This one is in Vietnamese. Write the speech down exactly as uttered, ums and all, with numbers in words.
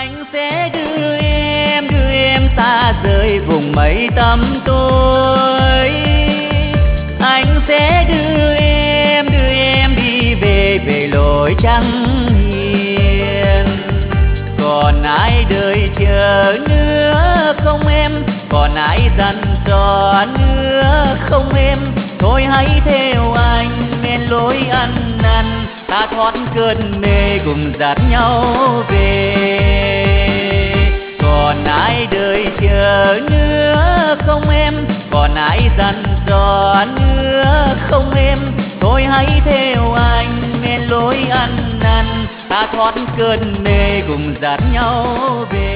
anh sẽ đưa em đưa em xa rời vùng mây tăm tối. Anh sẽ đưa em đưa em đi về về lối trắng hiền. Còn ai đợi chờ nữa không em, còn ai dặn dò nữa không em. Thôi hãy theo anh men lối ăn năn, ta thoát cơn mê cùng dắt nhau về. Còn ai đợi chờ nữa không em, còn ai dặn dò nữa không em. Thôi hãy theo anh men lối ăn năn, ta thoát cơn mê cùng dắt nhau về.